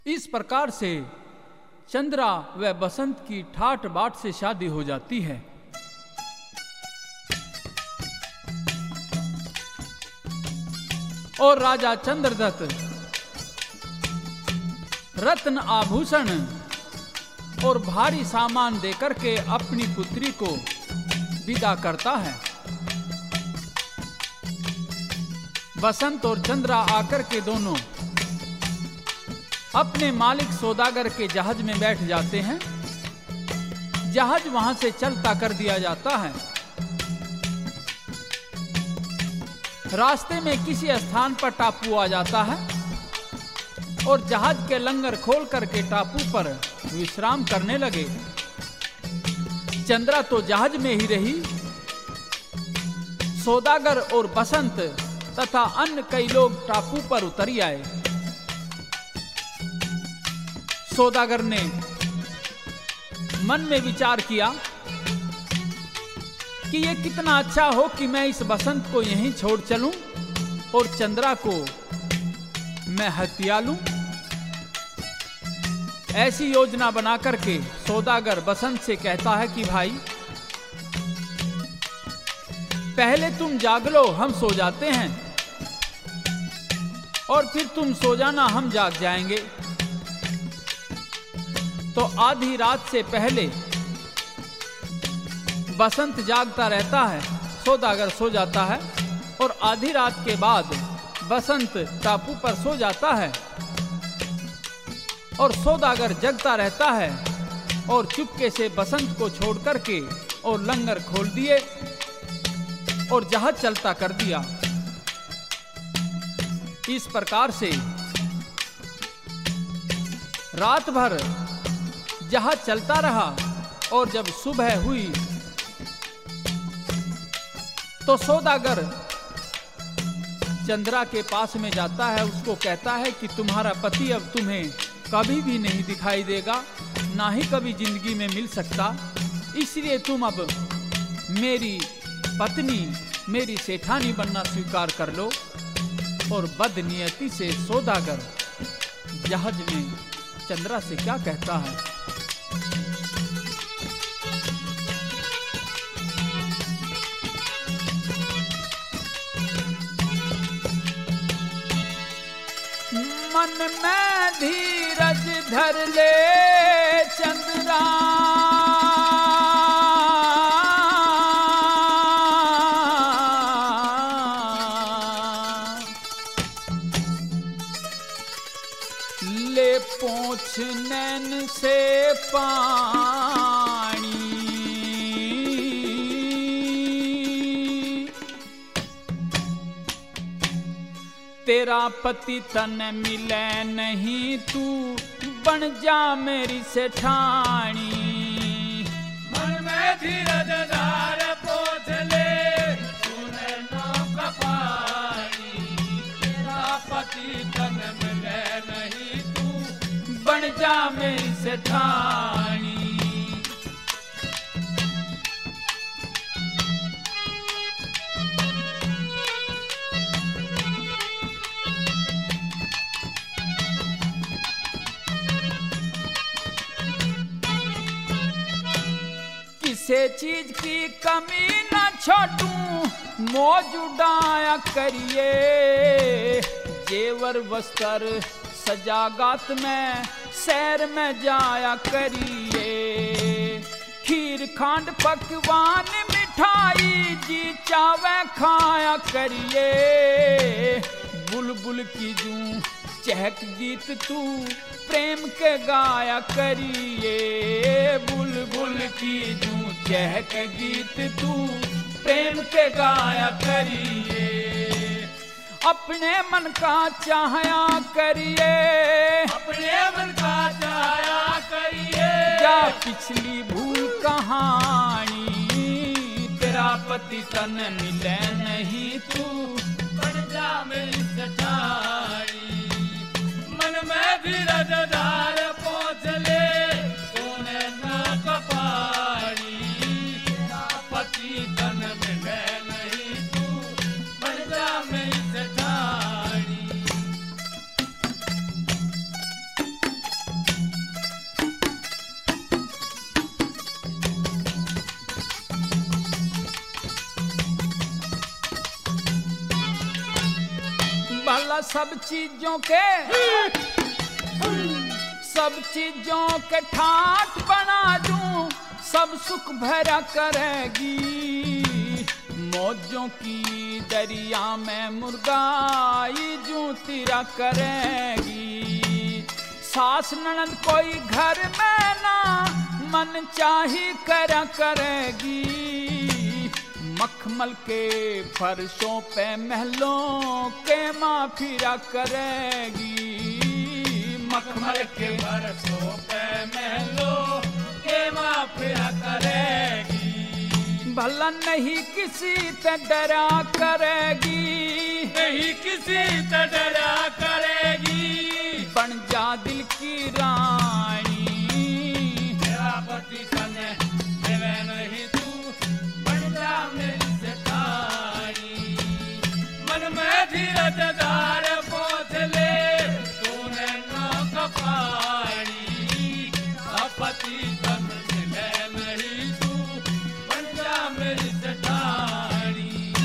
इस प्रकार से चंद्रा व बसंत की ठाट बाट से शादी हो जाती है। और राजा चंद्रदत्त रत्न आभूषण और भारी सामान देकर के अपनी पुत्री को विदा करता है। बसंत और चंद्रा आकर के दोनों अपने मालिक सौदागर के जहाज में बैठ जाते हैं। जहाज वहां से चलता कर दिया जाता है। रास्ते में किसी स्थान पर टापू आ जाता है और जहाज के लंगर खोल करके टापू पर विश्राम करने लगे। चंद्रा तो जहाज में ही रही। सौदागर और बसंत तथा अन्य कई लोग टापू पर उतर आए। सौदागर ने मन में विचार किया कि ये कितना अच्छा हो कि मैं इस बसंत को यहीं छोड़ चलूं और चंद्रा को मैं हत्या लूं। ऐसी योजना बना करके सौदागर बसंत से कहता है कि भाई पहले तुम जाग लो, हम सो जाते हैं, और फिर तुम सो जाना, हम जाग जाएंगे। तो आधी रात से पहले बसंत जागता रहता है, सौदागर सो जाता है, और आधी रात के बाद बसंत टापू पर सो जाता है और सौदागर जगता रहता है और चुपके से बसंत को छोड़ करके और लंगर खोल दिए और जहाज चलता कर दिया। इस प्रकार से रात भर जहाज चलता रहा और जब सुबह हुई तो सौदागर चंद्रा के पास में जाता है। उसको कहता है कि तुम्हारा पति अब तुम्हें कभी भी नहीं दिखाई देगा, ना ही कभी जिंदगी में मिल सकता, इसलिए तुम अब मेरी पत्नी, मेरी सेठानी बनना स्वीकार कर लो। और बदनियती से सौदागर जहाज में चंद्रा से क्या कहता है? मन में धीरज धर ले चंद्रा, ले पोंछ नैन से पानी, तेरा पति तन मिले नहीं, तू बन जा मेरी सेठानी। मन में धीरज धार पोंछ ले तूने नौका पानी, तेरा पति तन मिले नहीं, तू बन जा मेरी सेठानी। किसी चीज की कमी न छोड़ूं, मौज उड़ाया करिए, जेवर वस्त्र सजागात में सैर में जाया करिए। खीर खांड पकवान मिठाई जी चावे खाया करिए, बुलबुल की जूं चहक गीत तू प्रेम के गाया करिए, बुलबुल की जूं चहक गीत तू प्रेम के गाया करिए। अपने मन का चाहया करिए, अपने मन का चाया करिए, क्या पिछली भूल कहानी, तेरा पति तन मिले नहीं, तू बन जा मेरी सेठानी। मन में धीरज धार पोंछ ले तूने नौका पानी, तेरा पति तन मिले नहीं, तू बन जा मेरी सेठानी। सब चीजों के ठाट बना दूं, सब सुख भरा करेगी। मौजों की दरिया में मुर्गाई जूं तेरा करेगी। सास ननद कोई घर में ना मन चाही करा करेगी। मखमल के फर्शों पे महलों के माँ फिरा करेगी। मखमल के फर्शों पे महलों के माँ फिरा करेगी। भला नहीं किसी से डरा करेगी, नहीं किसी से डरा करेगी। बन जा दिल की रानी, तेरा पति कने मिले नहीं तू, बन जा मेरी सेठानी। मन में धीरज धार पोंछ ले, तूने नौक पानी। पति कन मिले नहीं तू, बन जा मेरी सेठानी।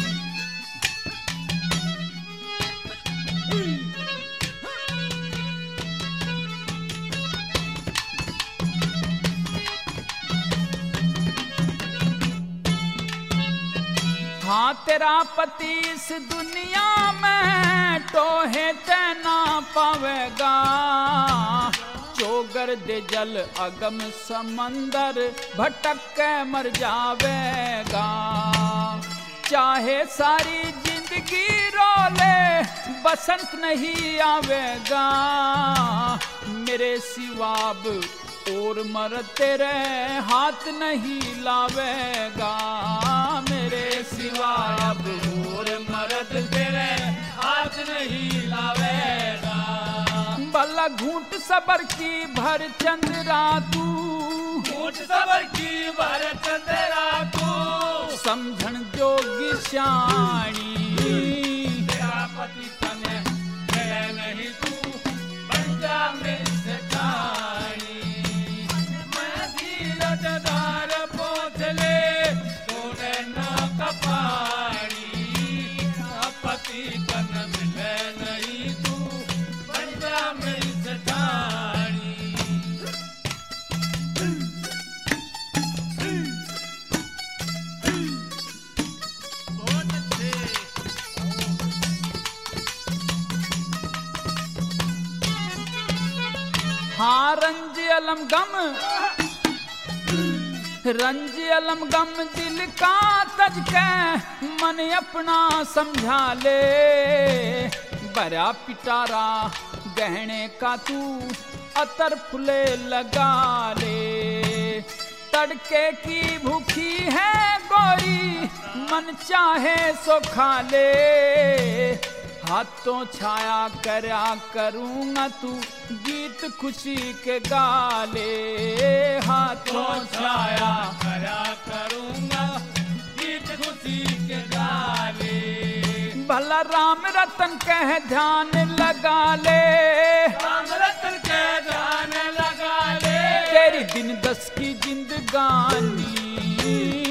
हाँ तेरा पति इस दुनिया में टोहे तैना पावेगा। चोगर दे जल अगम समंदर भटक के मर जावेगा। चाहे सारी जिंदगी रोले बसंत नहीं आवेगा। मेरे सिवाब और मर तेरे हाथ नहीं लावेगा। मेरे सिवा अब और मर्द तेरे हाथ नहीं लावेगा। भला घूंट सबर की भर चंद्रा तू, घूंट सबर की भर चंद्रा तू। समझण जोगी शानी, तेरा पति कने मिले नहीं तू, बन जा मेरी सेठानी। मैं धीरज धार पोंछ ले, तूने नौक पानी। पति कने मिले नहीं तू, बन जा मेरी सेठानी। बहुत अच्छे। हाँ रंज अलम गम दिल का तज के मन अपना समझा ले। बड़ा पिटारा गहने का तू अतर फुले लगा ले। तड़के की भूखी है गोरी मन चाहे सो खा ले। हाथों छाया करा करूँगा तू गीत खुशी के गाले। हाथों छाया करा करूँगा गीत खुशी के गाले। भला राम रतन कह ध्यान लगा ले। राम रतन के ध्यान लगा ले। तेरी दिन दस की जिंदगानी